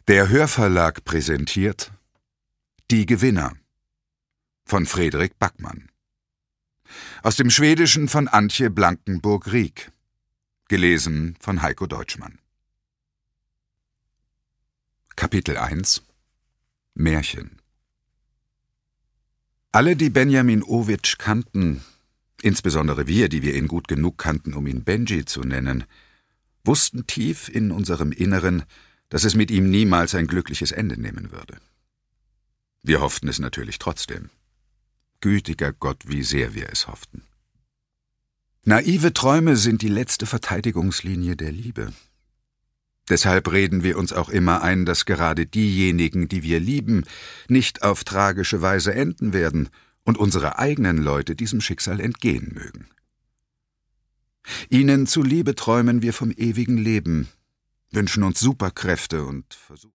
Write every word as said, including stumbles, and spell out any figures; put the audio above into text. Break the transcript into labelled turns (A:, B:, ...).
A: Der Hörverlag präsentiert Die Gewinner von Frederik Backman. Aus dem Schwedischen von Antje Blankenburg-Rieck. Gelesen von Heiko Deutschmann. Kapitel eins Märchen. Alle, die Benjamin Owitsch kannten, insbesondere wir, die wir ihn gut genug kannten, um ihn Benji zu nennen, wussten tief in unserem Inneren, dass es mit ihm niemals ein glückliches Ende nehmen würde. Wir hofften es natürlich trotzdem. Gütiger Gott, wie sehr wir es hofften. Naive Träume sind die letzte Verteidigungslinie der Liebe. Deshalb reden wir uns auch immer ein, dass gerade diejenigen, die wir lieben, nicht auf tragische Weise enden werden und unsere eigenen Leute diesem Schicksal entgehen mögen. Ihnen zuliebe träumen wir vom ewigen Leben, wünschen uns Superkräfte und versuchen